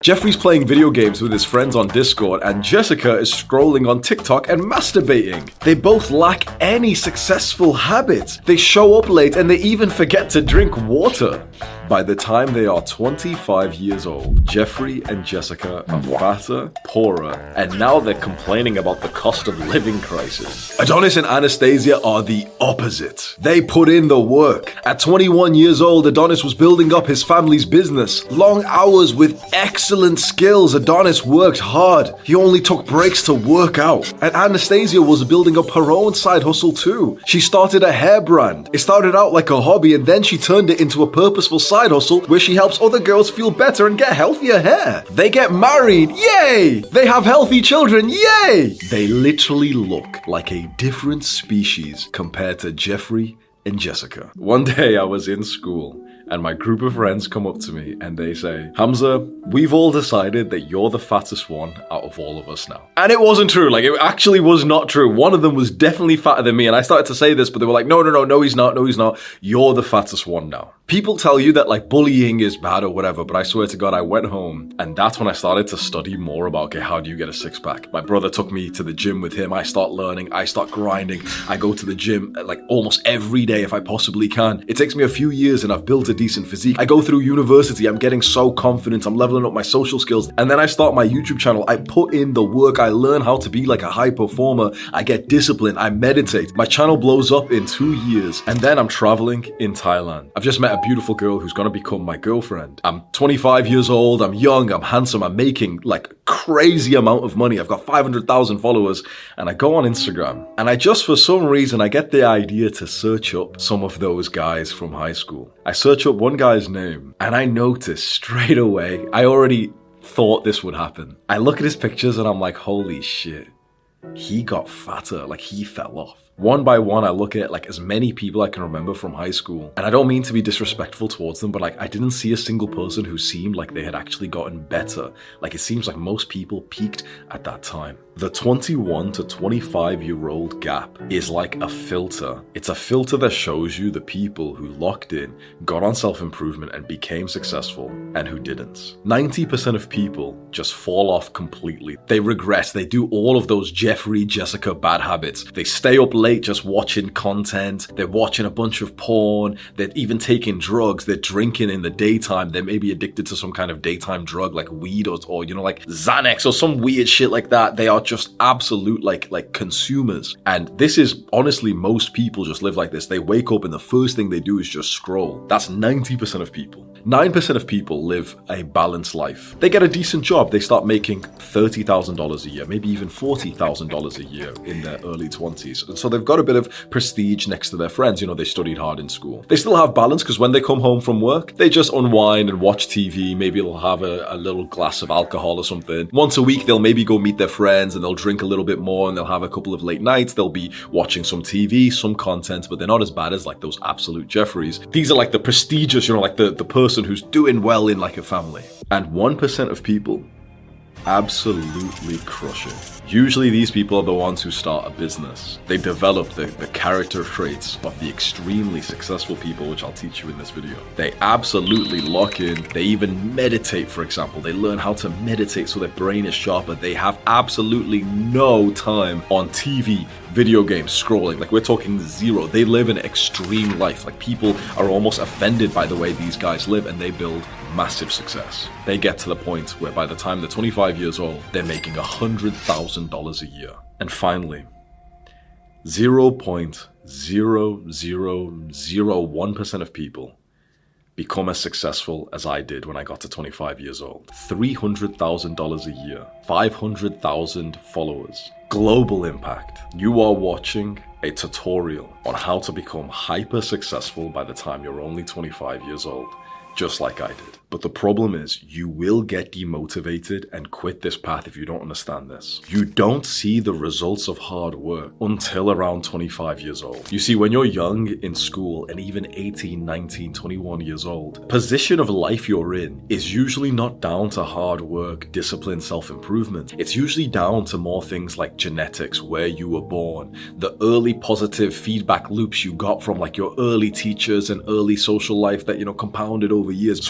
Jeffrey's playing video games with his friends on Discord, and Jessica is scrolling on TikTok and masturbating. They both lack any successful habits. They show up late and they even forget to drink water. By the time they are 25 years old, Jeffrey and Jessica are fatter, poorer, and now they're complaining about the cost of living crisis. Adonis and Anastasia are the opposite. They put in the work. At 21 years old, Adonis was building up his family's business. Long hours with excellent skills. Adonis worked hard. He only took breaks to work out. And Anastasia was building up her own side hustle too. She started a hair brand. It started out like a hobby, and then she turned it into a purposeful side hustle where she helps other girls feel better and get healthier hair. They get married, yay! They have healthy children, yay! They literally look like a different species compared to Jeffrey and Jessica. One day I was in school and my group of friends come up to me and they say, Hamza, we've all decided that you're the fattest one out of all of us now. And it wasn't true. Like, it actually was not true. One of them was definitely fatter than me. And I started to say this, but they were like, no, he's not. You're the fattest one now. People tell you that like bullying is bad or whatever, but I swear to God, I went home and that's when I started to study more about, okay, how do you get a six pack? My brother took me to the gym with him. I start learning, I start grinding. I go to the gym like almost every day if I possibly can. It takes me a few years and I've built a decent physique. I go through university. I'm getting so confident. I'm leveling up my social skills. And then I start my YouTube channel. I put in the work. I learn how to be like a high performer. I get disciplined. I meditate. My channel blows up in 2 years. And then I'm traveling in Thailand. I've just met a beautiful girl who's going to become my girlfriend. I'm 25 years old. I'm young. I'm handsome. I'm making like crazy amount of money. I've got 500,000 followers. And I go on Instagram. And I just, for some reason, I get the idea to search up some of those guys from high school. I search up one guy's name and I notice straight away, I already thought this would happen. I look at his pictures and I'm like, holy shit, he got fatter, like he fell off. One by one, I look at like as many people I can remember from high school. And I don't mean to be disrespectful towards them, but like I didn't see a single person who seemed like they had actually gotten better. Like it seems like most people peaked at that time. The 21 to 25-year-old gap is like a filter. It's a filter that shows you the people who locked in, got on self-improvement and became successful, and who didn't. 90% of people just fall off completely. They regress. They do all of those Jeffrey, Jessica bad habits. They stay up late just watching content. They're watching a bunch of porn. They're even taking drugs. They're drinking in the daytime. They may be addicted to some kind of daytime drug like weed or you know, like Xanax or some weird shit like that. They are just absolute like consumers. And this is honestly, most people just live like this. They wake up and the first thing they do is just scroll. That's 90% of people. 9% of people live a balanced life. They get a decent job. They start making $30,000 a year, maybe even $40,000 a year in their early 20s. And so they've got a bit of prestige next to their friends. You know, they studied hard in school. They still have balance because when they come home from work, they just unwind and watch TV. Maybe they'll have a little glass of alcohol or something. Once a week, they'll maybe go meet their friends and they'll drink a little bit more and they'll have a couple of late nights. They'll be watching some TV, some content, but they're not as bad as like those absolute Jeffreys. These are like the prestigious, you know, like the person who's doing well in like a family. And 1% of people absolutely crush it. Usually these people are the ones who start a business. They develop the character traits of the extremely successful people, which I'll teach you in this video. They absolutely lock in. They even meditate, for example. They learn how to meditate so their brain is sharper. They have absolutely no time on TV, video games, scrolling. Like we're talking zero. They live an extreme life. Like people are almost offended by the way these guys live and they build massive success. They get to the point where by the time they're 25 years old, they're making $100,000 a year. And finally, 0.0001% of people become as successful as I did when I got to 25 years old. $300,000 a year, 500,000 followers, global impact. You are watching a tutorial on how to become hyper successful by the time you're only 25 years old, just like I did. But the problem is you will get demotivated and quit this path if you don't understand this. You don't see the results of hard work until around 25 years old. You see, when you're young in school and even 18, 19, 21 years old, position of life you're in is usually not down to hard work, discipline, self-improvement. It's usually down to more things like genetics, where you were born, the early positive feedback loops you got from like your early teachers and early social life that, you know, compounded over years. So basically,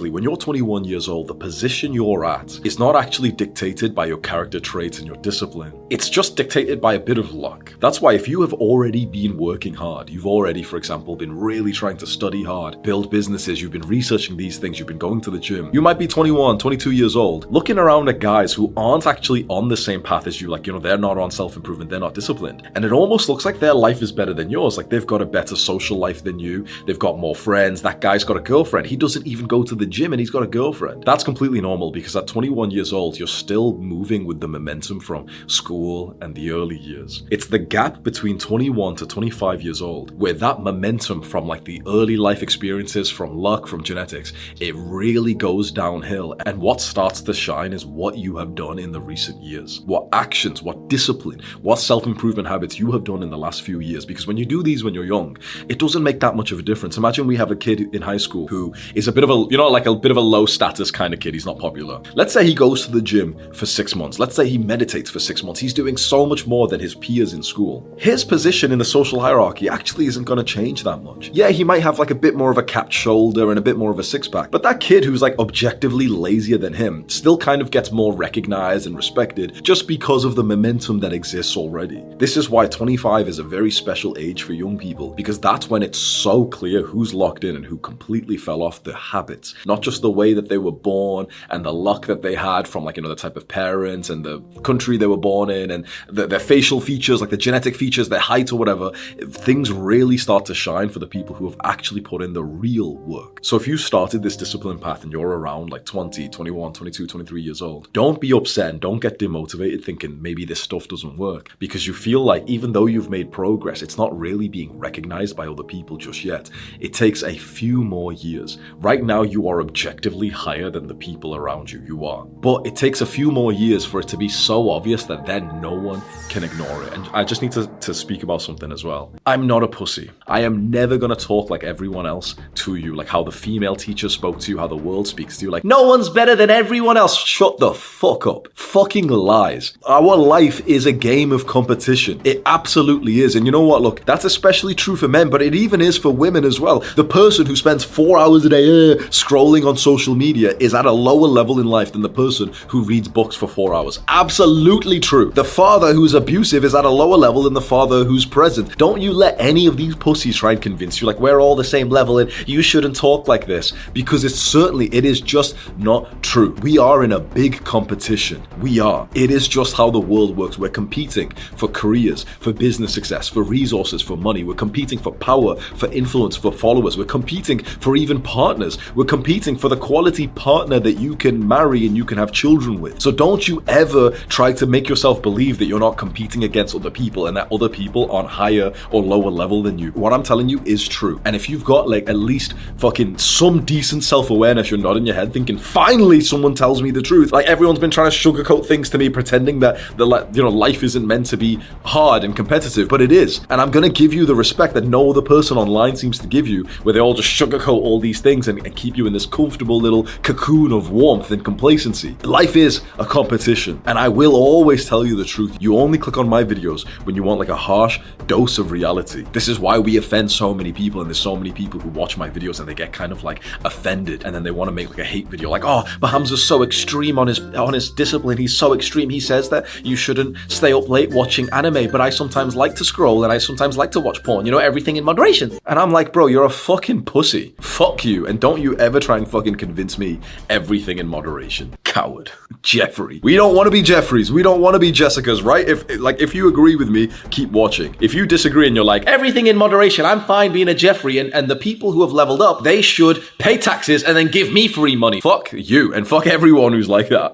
basically, when you're 21 years old, the position you're at is not actually dictated by your character traits and your discipline. It's just dictated by a bit of luck. That's why if you have already been working hard, you've already, for example, been really trying to study hard, build businesses, you've been researching these things, you've been going to the gym, you might be 21, 22 years old, looking around at guys who aren't actually on the same path as you, like, they're not on self-improvement, they're not disciplined. And it almost looks like their life is better than yours. Like, they've got a better social life than you, they've got more friends, that guy's got a girlfriend, he doesn't even go to the gym and he's got a girlfriend. That's completely normal because at 21 years old, you're still moving with the momentum from school and the early years. It's the gap between 21 to 25 years old where that momentum from like the early life experiences, from luck, from genetics, it really goes downhill. And what starts to shine is what you have done in the recent years. What actions, what discipline, what self-improvement habits you have done in the last few years. Because when you do these when you're young, it doesn't make that much of a difference. Imagine we have a kid in high school who is a bit of a, like a bit of a low status kind of kid. He's not popular. Let's say he goes to the gym for 6 months. Let's say he meditates for 6 months. He's doing so much more than his peers in school. His position in the social hierarchy actually isn't going to change that much. Yeah, he might have like a bit more of a capped shoulder and a bit more of a six-pack, but that kid who's like objectively lazier than him still kind of gets more recognized and respected just because of the momentum that exists already. This is why 25 is a very special age for young people, because that's when it's so clear who's locked in and who completely fell off the habits, not just the way that they were born and the luck that they had from like, the type of parents and the country they were born in and their facial features, like the genetic features, their height or whatever. Things really start to shine for the people who have actually put in the real work. So if you started this discipline path and you're around like 20, 21, 22, 23 years old, don't be upset and don't get demotivated thinking maybe this stuff doesn't work, because you feel like even though you've made progress, it's not really being recognized by other people just yet. It takes a few more years. Right now, you are objectively higher than the people around you. You are. But it takes a few more years for it to be so obvious that then no one can ignore it. And I just need to speak about something as well. I'm not a pussy. I am never going to talk like everyone else to you, like how the female teacher spoke to you, how the world speaks to you, like no one's better than everyone else. Shut the fuck up. Fucking lies. Our life is a game of competition. It absolutely is. And you know what? Look, that's especially true for men, but it even is for women as well. The person who spends 4 hours a day scrolling on social media is at a lower level in life than the person who reads books for 4 hours. Absolutely true. The father who's abusive is at a lower level than the father who's present. Don't you let any of these pussies try and convince you like we're all the same level and you shouldn't talk like this, because it is just not true. We are in a big competition. We are. It is just how the world works. We're competing for careers, for business success, for resources, for money. We're competing for power, for influence, for followers. We're competing for even partners. We're competing for the quality partner that you can marry and you can have children with. So don't you ever try to make yourself believe that you're not competing against other people and that other people aren't higher or lower level than you. What I'm telling you is true. And if you've got like at least fucking some decent self-awareness, you're nodding your head thinking, finally someone tells me the truth. Like everyone's been trying to sugarcoat things to me, pretending that life isn't meant to be hard and competitive, but it is. And I'm gonna give you the respect that no other person online seems to give you, where they all just sugarcoat all these things and keep you in this comfortable little cocoon of warmth and complacency. Life is a competition, and I will always tell you the truth. You only click on my videos when you want like a harsh dose of reality. This is why we offend so many people, and there's so many people who watch my videos and they get kind of like offended, and then they want to make like a hate video like, oh, but Hamza's so extreme on his discipline, he's so extreme, he says that you shouldn't stay up late watching anime, but I sometimes like to scroll and I sometimes like to watch porn, everything in moderation. And I'm like, bro, you're a fucking pussy. Fuck you, and don't you ever try and fucking convince me everything in moderation. Coward. Jeffrey. We don't want to be Jeffreys. We don't want to be Jessicas, right? If you agree with me, keep watching. If you disagree and you're like, everything in moderation, I'm fine being a Jeffrey, and the people who have leveled up, they should pay taxes and then give me free money. Fuck you, and fuck everyone who's like that.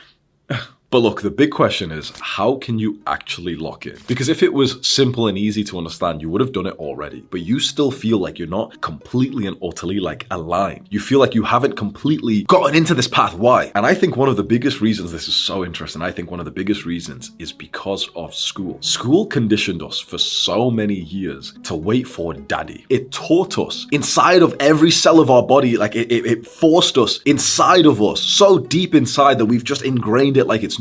But look, the big question is, how can you actually lock in? Because if it was simple and easy to understand, you would have done it already. But you still feel like you're not completely and utterly like aligned. You feel like you haven't completely gotten into this path. Why? And I think one of the biggest reasons this is so interesting, I think one of the biggest reasons is because of school. School conditioned us for so many years to wait for daddy. It taught us inside of every cell of our body, like it forced us inside of us, so deep inside that we've just ingrained it like it's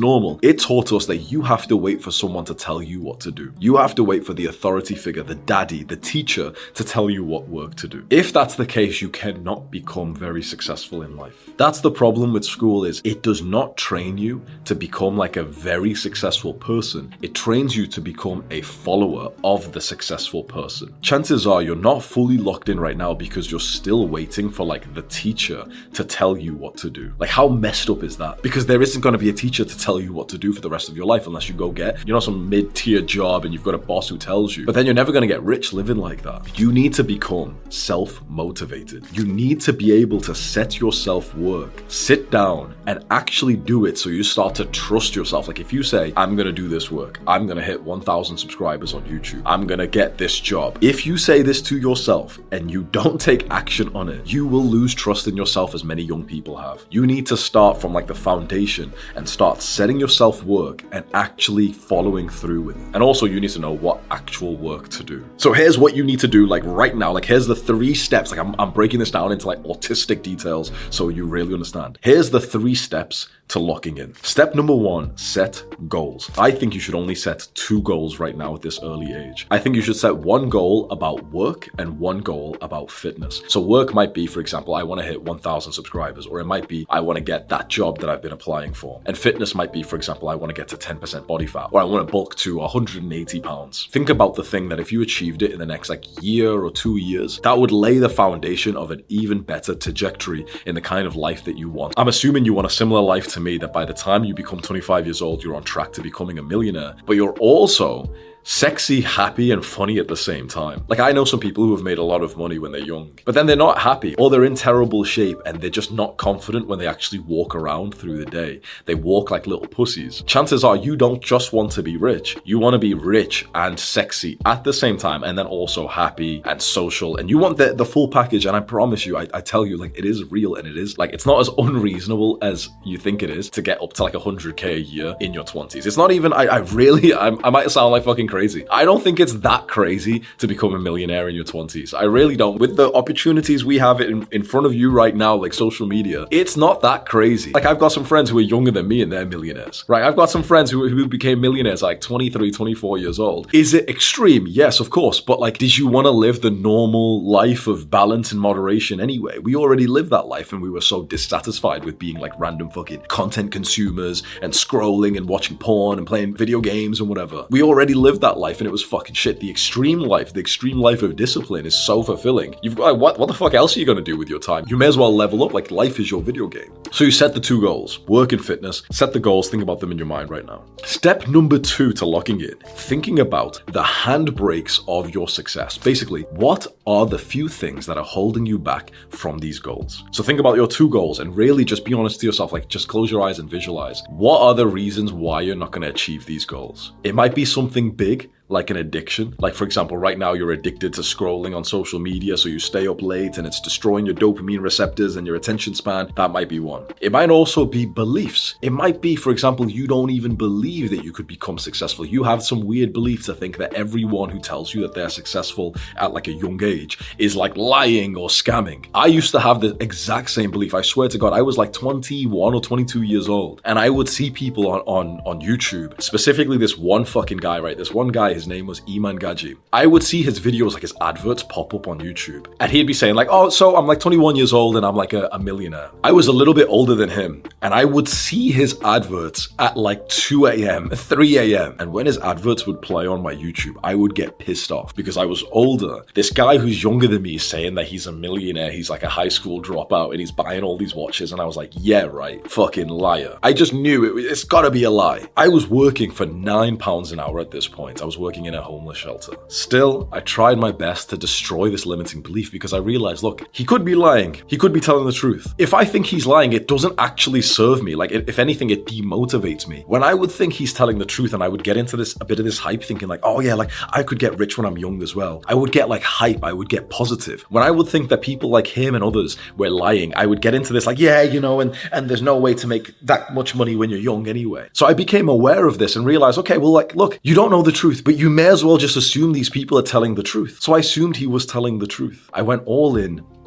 normal, it taught us that you have to wait for someone to tell you what to do. You have to wait for the authority figure, the daddy, the teacher, to tell you what work to do. If that's the case, you cannot become very successful in life. That's the problem with school, is it does not train you to become like a very successful person. It trains you to become a follower of the successful person. Chances are you're not fully locked in right now because you're still waiting for like the teacher to tell you what to do. Like, how messed up is that? Because there isn't going to be a teacher to tell you what to do for the rest of your life unless you go get, some mid-tier job and you've got a boss who tells you. But then you're never going to get rich living like that. You need to become self-motivated. You need to be able to set yourself work, sit down and actually do it, so you start to trust yourself. Like, if you say, I'm going to do this work, I'm going to hit 1,000 subscribers on YouTube, I'm going to get this job. If you say this to yourself and you don't take action on it, you will lose trust in yourself, as many young people have. You need to start from like the foundation and start setting yourself work and actually following through with it. And also, you need to know what actual work to do. So here's what you need to do like right now. Like, here's the 3 steps. Like, I'm breaking this down into like autistic details so you really understand. Here's the 3 steps to locking in. Step number 1, set goals. I think you should only set 2 goals right now at this early age. I think you should set 1 goal about work and 1 goal about fitness. So work might be, for example, I want to hit 1,000 subscribers, or it might be, I want to get that job that I've been applying for. And fitness might be, for example, I want to get to 10% body fat, or I want to bulk to 180 pounds. Think about the thing that if you achieved it in the next like year or 2 years, that would lay the foundation of an even better trajectory in the kind of life that you want. I'm assuming you want a similar life to me, that by the time you become 25 years old, you're on track to becoming a millionaire, but you're also sexy, happy, and funny at the same time. Like, I know some people who have made a lot of money when they're young, but then they're not happy, or they're in terrible shape and they're just not confident when they actually walk around through the day. They walk like little pussies. Chances are you don't just want to be rich. You want to be rich and sexy at the same time, and then also happy and social, and you want the full package. And I promise you, I tell you, like, it is real, and it is like, it's not as unreasonable as you think it is to get up to like 100k a year in your 20s. It's not even, I might sound like fucking crazy. I don't think it's that crazy to become a millionaire in your 20s. I really don't. With the opportunities we have in front of you right now, like social media, it's not that crazy. Like, I've got some friends who are younger than me and they're millionaires, right? I've got some friends who became millionaires like 23, 24 years old. Is it extreme? Yes, of course. But like, did you want to live the normal life of balance and moderation anyway? We already lived that life and we were so dissatisfied with being like random fucking content consumers and scrolling and watching porn and playing video games and whatever. We already lived that life and it was fucking shit. The extreme life of discipline is so fulfilling. You've got, what the fuck else are you going to do with your time? You may as well level up. Like, life is your video game. So you set the 2 goals, work and fitness. Set the goals, think about them in your mind right now. Step number 2 to locking in, thinking about the handbrakes of your success. Basically, what are the few things that are holding you back from these goals? So think about your 2 goals and really just be honest to yourself. Like, just close your eyes and visualize. What are the reasons why you're not going to achieve these goals? It might be something big, like an addiction. Like, for example, right now you're addicted to scrolling on social media, so you stay up late and it's destroying your dopamine receptors and your attention span. That might be one. It might also be beliefs. It might be, for example, you don't even believe that you could become successful. You have some weird belief to think that everyone who tells you that they're successful at like a young age is like lying or scamming. I used to have the exact same belief. I swear to God, I was like 21 or 22 years old and I would see people on YouTube, specifically this one fucking guy, right? This one guy, his name was Iman Gaji. I would see his videos, like his adverts pop up on YouTube. And he'd be saying like, oh, so I'm like 21 years old and I'm like a millionaire. I was a little bit older than him. And I would see his adverts at like 2 a.m., 3 a.m. And when his adverts would play on my YouTube, I would get pissed off because I was older. This guy who's younger than me is saying that he's a millionaire. He's like a high school dropout and he's buying all these watches. And I was like, yeah, right. Fucking liar. I just knew it's gotta be a lie. I was working for £9 an hour at this point. I was working in a homeless shelter. Still, I tried my best to destroy this limiting belief because I realized, look, he could be lying. He could be telling the truth. If I think he's lying, it doesn't actually serve me. Like, if anything, it demotivates me. When I would think he's telling the truth and I would get into a bit of this hype thinking like, oh yeah, like I could get rich when I'm young as well. I would get like hype. I would get positive. When I would think that people like him and others were lying, I would get into this like, yeah, and there's no way to make that much money when you're young anyway. So I became aware of this and realized, okay, well, like, look, you don't know the truth, but you may as well just assume these people are telling the truth. So I assumed he was telling the truth. I went all in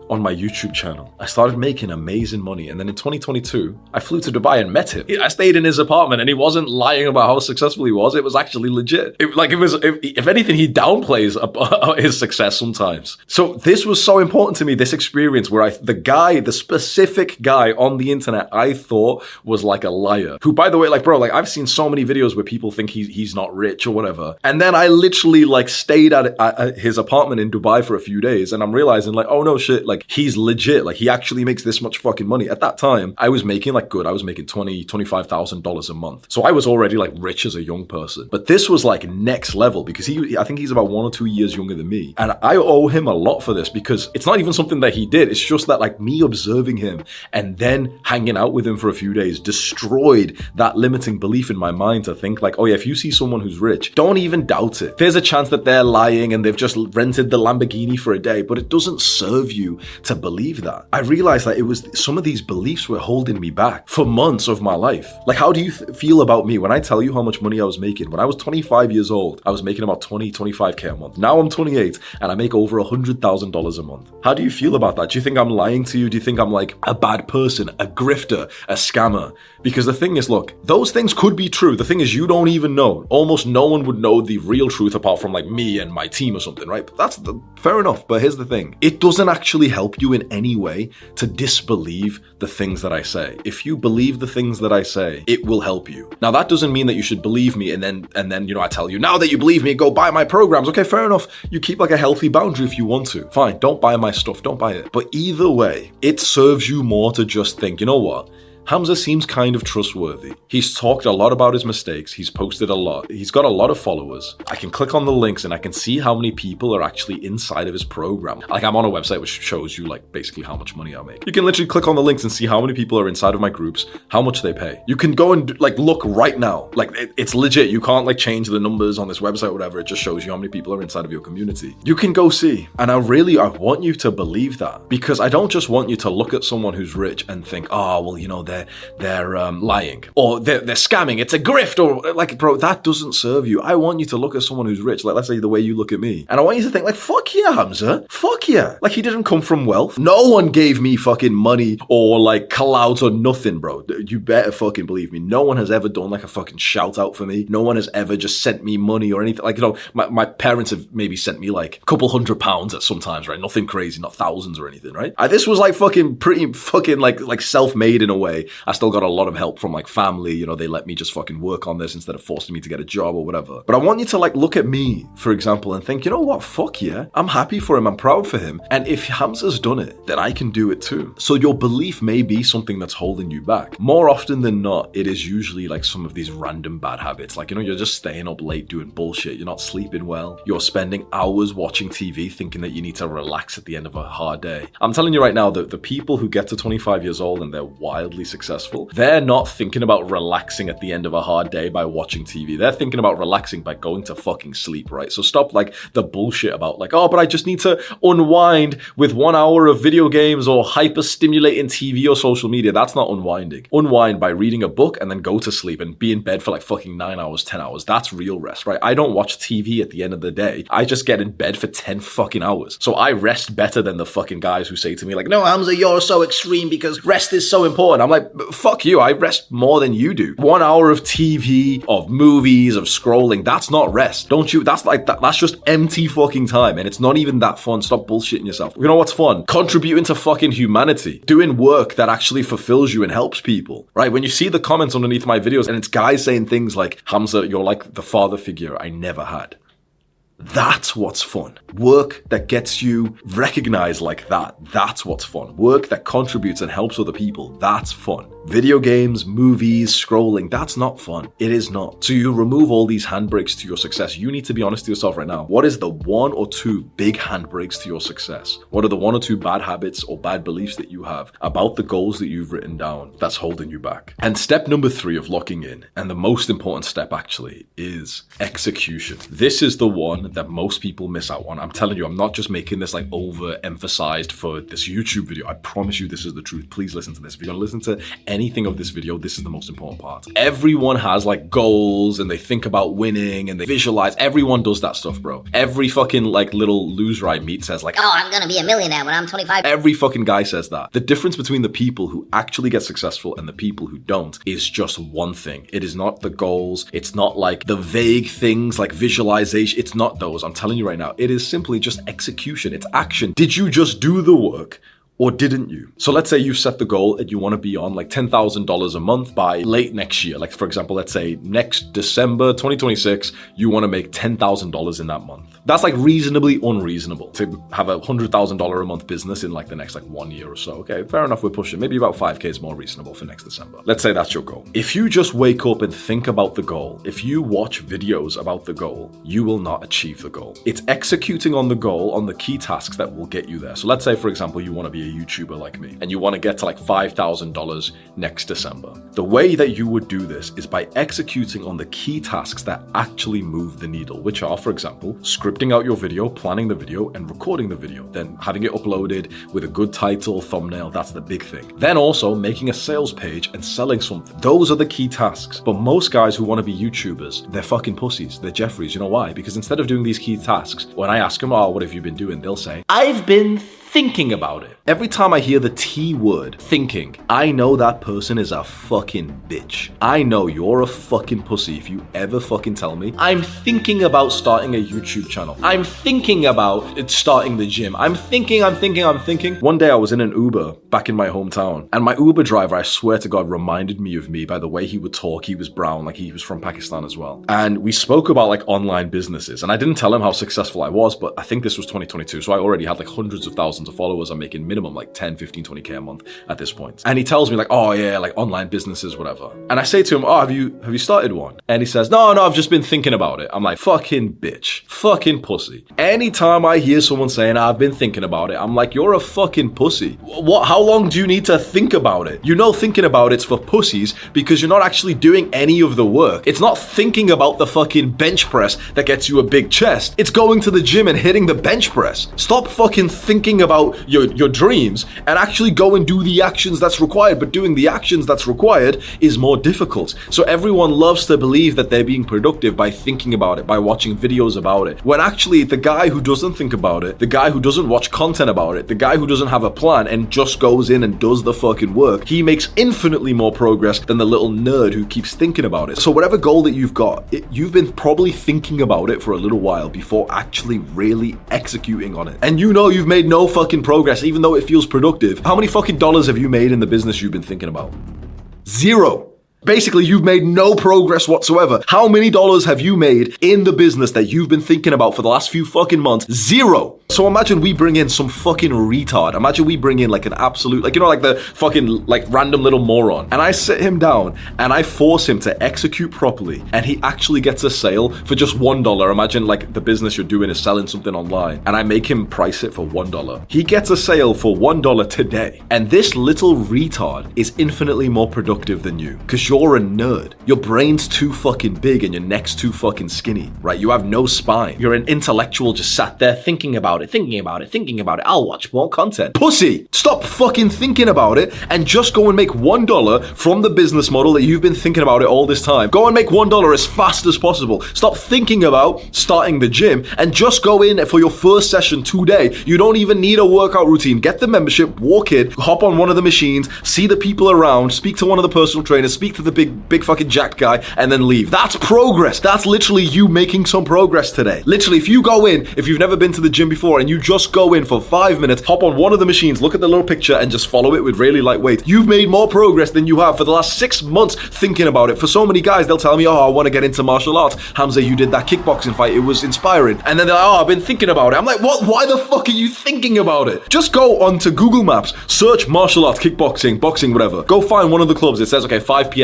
on my YouTube channel. I started making amazing money. And then in 2022, I flew to Dubai and met him. I stayed in his apartment and he wasn't lying about how successful he was. It was actually legit. If anything, he downplays his success sometimes. So this was so important to me, this experience where the specific guy on the internet I thought was like a liar, who, by the way, like, bro, like, I've seen so many videos where people think he's not rich or whatever. And then I literally like stayed at his apartment in Dubai for a few days and I'm realizing like, oh no shit, like he's legit. Like he actually makes this much fucking money. At that time, I was making like good. I was making $25,000 a month. So I was already like rich as a young person. But this was like next level because I think he's about 1 or 2 years younger than me. And I owe him a lot for this because it's not even something that he did. It's just that like me observing him and then hanging out with him for a few days destroyed that limiting belief in my mind to think like, oh yeah, if you see someone who's rich, don't even doubt it. There's a chance that they're lying and they've just rented the Lamborghini for a day, but it doesn't serve you to believe that. I realized that it was some of these beliefs were holding me back for months of my life. Like, how do you feel about me when I tell you how much money I was making? When I was 25 years old, I was making about 25K a month. Now I'm 28 and I make over $100,000 a month. How do you feel about that? Do you think I'm lying to you? Do you think I'm like a bad person, a grifter, a scammer? Because the thing is, look, those things could be true. The thing is, you don't even know. Almost no one would know the real truth apart from like me and my team or something, right? But that's fair enough. But here's the thing. It doesn't actually help you in any way to disbelieve the things that I say. If you believe the things that I say, it will help you. Now, that doesn't mean that you should believe me and then, you know, I tell you, now that you believe me, go buy my programs. Okay, fair enough. You keep like a healthy boundary if you want to. Fine, don't buy my stuff, don't buy it. But either way, it serves you more to just think, you know what? Hamza seems kind of trustworthy. He's talked a lot about his mistakes. He's posted a lot. He's got a lot of followers. I can click on the links and I can see how many people are actually inside of his program. Like, I'm on a website which shows you like basically how much money I make. You can literally click on the links and see how many people are inside of my groups, how much they pay. You can go and like look right now. Like it's legit. You can't like change the numbers on this website or whatever. It just shows you how many people are inside of your community. You can go see. And I want you to believe that, because I don't just want you to look at someone who's rich and think, oh, well, you know, they're lying or they're scamming. It's a grift, or like, bro, that doesn't serve you. I want you to look at someone who's rich, like let's say the way you look at me, and I want you to think like, fuck yeah, Hamza, fuck yeah. Like, he didn't come from wealth. No one gave me fucking money or like clout or nothing, bro. You better fucking believe me. No one has ever done like a fucking shout out for me. No one has ever just sent me money or anything. Like, you know, my parents have maybe sent me like a couple £100 at sometimes, right? Nothing crazy, not thousands or anything, right? This was like fucking pretty fucking like self-made in a way. I still got a lot of help from like family, you know, they let me just fucking work on this instead of forcing me to get a job or whatever. But I want you to like look at me, for example, and think, you know what, fuck yeah, I'm happy for him, I'm proud for him. And if Hamza's done it, then I can do it too. So your belief may be something that's holding you back. More often than not, it is usually like some of these random bad habits. Like, you know, you're just staying up late doing bullshit, you're not sleeping well, you're spending hours watching TV thinking that you need to relax at the end of a hard day. I'm telling you right now that the people who get to 25 years old and they're wildly successful, they're not thinking about relaxing at the end of a hard day by watching TV. They're thinking about relaxing by going to fucking sleep, right? So stop like the bullshit about like, oh, but I just need to unwind with 1 hour of video games or hyper-stimulating TV or social media. That's not unwinding. Unwind by reading a book and then go to sleep and be in bed for like fucking 9 hours, 10 hours. That's real rest, right? I don't watch TV at the end of the day. I just get in bed for 10 fucking hours. So I rest better than the fucking guys who say to me like, no, Hamza, you're so extreme because rest is so important. I'm like, fuck you. I rest more than you do. 1 hour of TV, of movies, of scrolling, that's not rest. Don't you? That's like that's just empty fucking time, and it's not even that fun. Stop bullshitting yourself. You know what's fun? Contributing to fucking humanity. Doing work that actually fulfills you and helps people, right? When you see the comments underneath my videos and it's guys saying things like, Hamza, you're like the father figure I never had. That's what's fun. Work that gets you recognized like that. That's what's fun. Work that contributes and helps other people. That's fun. Video games, movies, scrolling, that's not fun. It is not. So you remove all these handbrakes to your success. You need to be honest to yourself right now. What is the 1 or 2 big handbrakes to your success? What are the 1 or 2 bad habits or bad beliefs that you have about the goals that you've written down that's holding you back? And step number 3 of locking in, and the most important step actually, is execution. This is the one that most people miss out on. I'm telling you, I'm not just making this like overemphasized for this YouTube video. I promise you this is the truth. Please listen to this. If you're gonna listen to anything of this video, this is the most important part. Everyone has like goals and they think about winning and they visualize. Everyone does that stuff, bro. Every fucking like little loser I meet says like, oh, I'm gonna be a millionaire when I'm 25. Every fucking guy says that. The difference between the people who actually get successful and the people who don't is just one thing. It is not the goals. It's not like the vague things like visualization. It's not those. I'm telling you right now, it is simply just execution. It's action. Did you just do the work? Or didn't you? So let's say you've set the goal and you want to be on like $10,000 a month by late next year. Like for example, let's say next December 2026, you want to make $10,000 in that month. That's like reasonably unreasonable to have a $100,000 a month business in like the next like 1 year or so. Okay, fair enough, we're pushing. Maybe about 5K is more reasonable for next December. Let's say that's your goal. If you just wake up and think about the goal, if you watch videos about the goal, you will not achieve the goal. It's executing on the goal, on the key tasks that will get you there. So let's say, for example, you want to be a YouTuber like me and you want to get to like $5,000 next December. The way that you would do this is by executing on the key tasks that actually move the needle, which are, for example, scripting out your video, planning the video, and recording the video, then having it uploaded with a good title, thumbnail. That's the big thing. Then also making a sales page and selling something. Those are the key tasks. But most guys who want to be YouTubers, they're fucking pussies. They're Jeffries. You know why? Because instead of doing these key tasks, when I ask them, oh, what have you been doing? They'll say, I've been thinking about it. Every time I hear the T word, thinking, I know that person is a fucking bitch. I know you're a fucking pussy if you ever fucking tell me, I'm thinking about starting a YouTube channel. I'm thinking about starting the gym. I'm thinking. One day I was in an Uber back in my hometown, and my Uber driver, I swear to God, reminded me of me by the way he would talk. He was brown, like he was from Pakistan as well. And we spoke about like online businesses, and I didn't tell him how successful I was, but I think this was 2022, so I already had like hundreds of thousands of followers. I'm making minimum like 10, 15, 20K a month at this point. And he tells me like, oh yeah, like online businesses, whatever. And I say to him, oh, have you started one? And he says, no, I've just been thinking about it. I'm like, fucking bitch, fucking pussy. Anytime I hear someone saying I've been thinking about it, I'm like, you're a fucking pussy. What? How long do you need to think about it? You know, thinking about it's for pussies because you're not actually doing any of the work. It's not thinking about the fucking bench press that gets you a big chest. It's going to the gym and hitting the bench press. Stop fucking thinking about your dreams and actually go and do the actions that's required. But doing the actions that's required is more difficult. So everyone loves to believe that they're being productive by thinking about it, by watching videos about it, when actually the guy who doesn't think about it, the guy who doesn't watch content about it, the guy who doesn't have a plan and just goes in and does the fucking work, he makes infinitely more progress than the little nerd who keeps thinking about it. So whatever goal that you've got, you've been probably thinking about it for a little while before actually really executing on it. And you know you've made no fucking progress, even though it feels productive. How many fucking dollars have you made in the business you've been thinking about? Zero. Basically, you've made no progress whatsoever. How many dollars have you made in the business that you've been thinking about for the last few fucking months? Zero. So imagine we bring in some fucking retard. Imagine we bring in like an absolute, like, you know, like the fucking like random little moron. And I sit him down and I force him to execute properly. And he actually gets a sale for just $1. Imagine like the business you're doing is selling something online. And I make him price it for $1. He gets a sale for $1 today. And this little retard is infinitely more productive than you. Because you're a nerd. Your brain's too fucking big and your neck's too fucking skinny, right? You have no spine. You're an intellectual just sat there thinking about it. I'll watch more content. Pussy! Stop fucking thinking about it and just go and make $1 from the business model that you've been thinking about it all this time. Go and make $1 as fast as possible. Stop thinking about starting the gym and just go in for your first session today. You don't even need a workout routine. Get the membership, walk in, hop on one of the machines, see the people around, speak to one of the personal trainers, speak to the big fucking jacked guy, and then leave. That's progress. That's literally you making some progress today. Literally, if you go in, if you've never been to the gym before, and you just go in for 5 minutes, hop on one of the machines, look at the little picture, and just follow it with really light weight, you've made more progress than you have for the last 6 months thinking about it. For so many guys, they'll tell me, oh, I want to get into martial arts. Hamza, you did that kickboxing fight. It was inspiring. And then they're like, oh, I've been thinking about it. I'm like, what? Why the fuck are you thinking about it? Just go onto Google Maps, search martial arts, kickboxing, boxing, whatever. Go find one of the clubs. It says, okay, 5 p.m.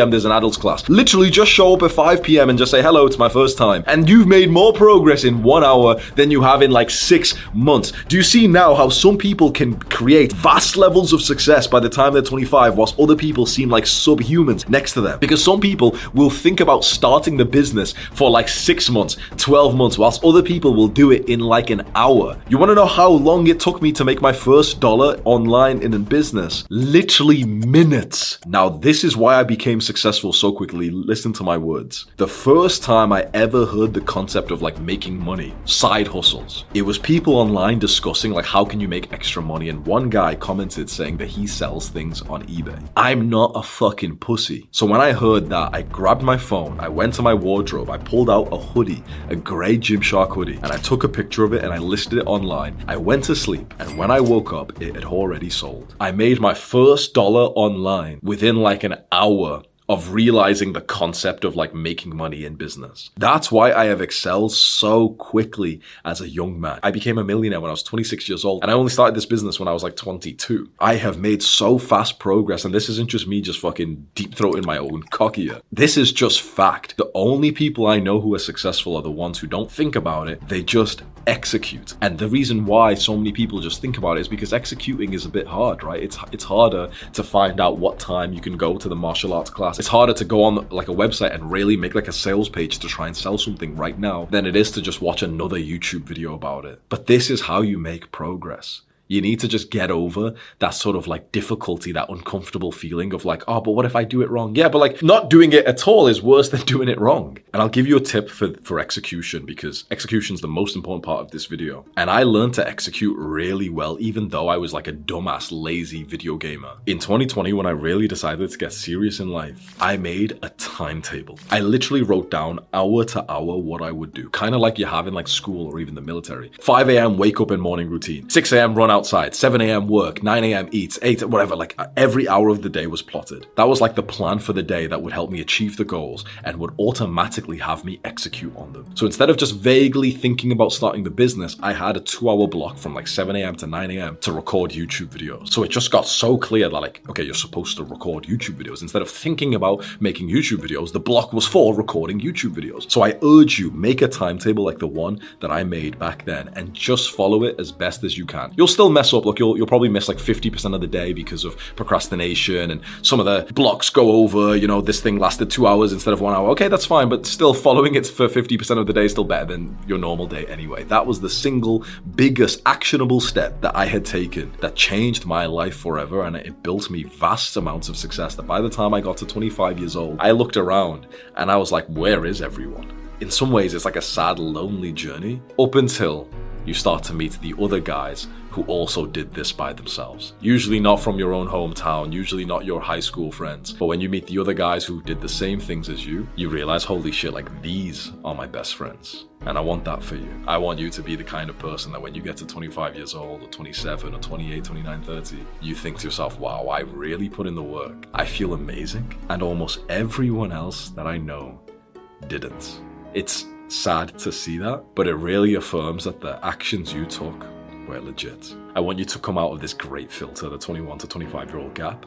p.m. there's an adults class. Literally just show up at 5 p.m. and just say, hello, it's my first time. And you've made more progress in 1 hour than you have in like 6 months. Do you see now how some people can create vast levels of success by the time they're 25, whilst other people seem like subhumans next to them? Because some people will think about starting the business for like 6 months, 12 months, whilst other people will do it in like an hour. You want to know how long it took me to make my first dollar online in a business? Literally minutes. Now, this is why I became successful so quickly. Listen to my words. The first time I ever heard the concept of like making money, side hustles, it was people online discussing like how can you make extra money, and one guy commented saying that he sells things on eBay. I'm not a fucking pussy. So when I heard that, I grabbed my phone, I went to my wardrobe, I pulled out a hoodie, a grey Gymshark hoodie, and I took a picture of it and I listed it online. I went to sleep, and when I woke up, it had already sold. I made my first dollar online within like an hour of realizing the concept of like making money in business. That's why I have excelled so quickly as a young man. I became a millionaire when I was 26 years old, and I only started this business when I was like 22. I have made so fast progress, and this isn't just me just fucking deep throating my own cock here. This is just fact. The only people I know who are successful are the ones who don't think about it, they just execute. And the reason why so many people just think about it is because executing is a bit hard, right? It's harder to find out what time you can go to the martial arts class. It's harder to go on like a website and really make like a sales page to try and sell something right now than it is to just watch another YouTube video about it. But this is how you make progress. You need to just get over that sort of like difficulty, that uncomfortable feeling of like, oh, but what if I do it wrong? Yeah, but like not doing it at all is worse than doing it wrong. And I'll give you a tip for execution, because execution is the most important part of this video. And I learned to execute really well, even though I was like a dumbass, lazy video gamer. In 2020, when I really decided to get serious in life, I made a timetable. I literally wrote down hour to hour what I would do, kind of like you have in like school or even the military. 5 a.m. wake up and morning routine, 6 a.m. run outside, 7 a.m. work, 9 a.m. eat, 8, whatever, like every hour of the day was plotted. That was like the plan for the day that would help me achieve the goals and would automatically have me execute on them. So instead of just vaguely thinking about starting the business, I had a 2-hour block from like 7 a.m. to 9 a.m. to record YouTube videos. So it just got so clear that like, okay, you're supposed to record YouTube videos. Instead of thinking about making YouTube videos, the block was for recording YouTube videos. So I urge you, make a timetable like the one that I made back then and just follow it as best as you can. You'll still mess up. Look, you'll probably miss like 50% of the day because of procrastination, and some of the blocks go over, you know, this thing lasted 2 hours instead of 1 hour. Okay, that's fine, but still following it for 50% of the day is still better than your normal day anyway. That was the single biggest actionable step that I had taken that changed my life forever, and it built me vast amounts of success that by the time I got to 25 years old, I looked around and I was like, where is everyone? In some ways, it's like a sad, lonely journey up until you start to meet the other guys who also did this by themselves. Usually not from your own hometown, usually not your high school friends. But when you meet the other guys who did the same things as you realize, holy shit, like these are my best friends. And I want that for you. I want you to be the kind of person that when you get to 25 years old or 27 or 28, 29, 30, you think to yourself, wow, I really put in the work. I feel amazing. And almost everyone else that I know didn't. It's sad to see that, but it really affirms that the actions you took were legit. I want you to come out of this great filter, the 21 to 25-year-old gap,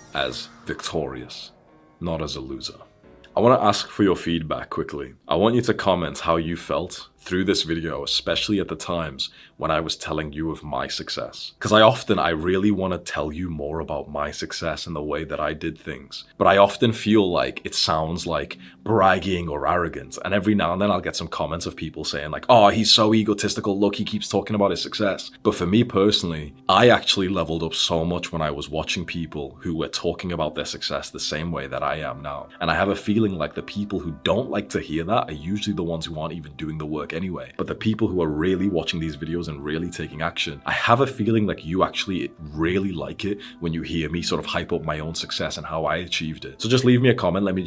as victorious, not as a loser. I want to ask for your feedback quickly. I want you to comment how you felt through this video, especially at the times when I was telling you of my success. Because I really want to tell you more about my success and the way that I did things. But I often feel like it sounds like bragging or arrogant. And every now and then I'll get some comments of people saying like, oh, he's so egotistical, look, he keeps talking about his success. But for me personally, I actually leveled up so much when I was watching people who were talking about their success the same way that I am now. And I have a feeling like the people who don't like to hear that are usually the ones who aren't even doing the work anyway. But the people who are really watching these videos and really taking action, I have a feeling like you actually really like it when you hear me sort of hype up my own success and how I achieved it. So just leave me a comment. Let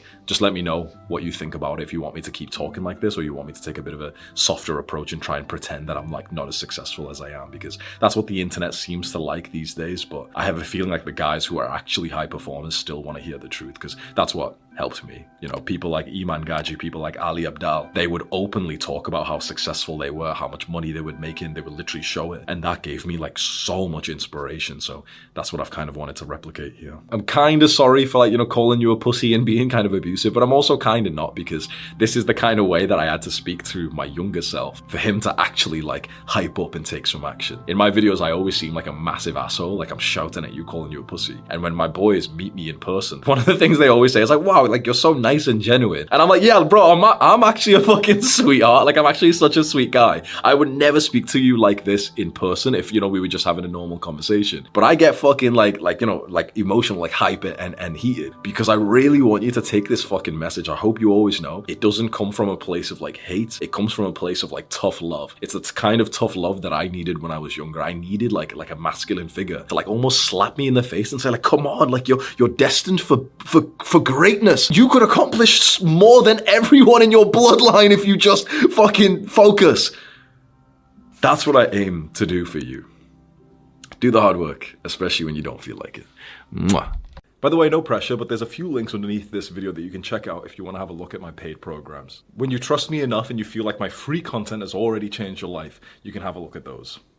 me know what you think about it. If you want me to keep talking like this, or you want me to take a bit of a softer approach and try and pretend that I'm like not as successful as I am, because that's what the internet seems to like these days. But I have a feeling like the guys who are actually high performers still want to hear the truth, because that's what helped me. You know, people like Iman Gaji, people like Ali Abdal, they would openly talk about how successful they were, how much money they would make in, they would literally show it. And that gave me like so much inspiration. So that's what I've kind of wanted to replicate here. I'm kind of sorry for like, you know, calling you a pussy and being kind of abusive, but I'm also kind of not, because this is the kind of way that I had to speak to my younger self for him to actually like hype up and take some action. In my videos, I always seem like a massive asshole, like I'm shouting at you, calling you a pussy. And when my boys meet me in person, one of the things they always say is like, wow, like you're so nice and genuine. And I'm like, yeah, bro, I'm actually a fucking sweetheart. Like I'm actually such a sweet guy. I would never speak to you like this in person if, you know, we were just having a normal conversation. But I get fucking like, you know, like emotional, like hyper and heated, because I really want you to take this fucking message. I hope you always know it doesn't come from a place of like hate. It comes from a place of like tough love. It's the kind of tough love that I needed when I was younger. I needed like a masculine figure to like almost slap me in the face and say like, come on, like you're destined for greatness. You could accomplish more than everyone in your bloodline if you just fucking focus. That's what I aim to do for you. Do the hard work, especially when you don't feel like it. Mwah. By the way, no pressure, but there's a few links underneath this video that you can check out if you want to have a look at my paid programs. When you trust me enough and you feel like my free content has already changed your life, you can have a look at those.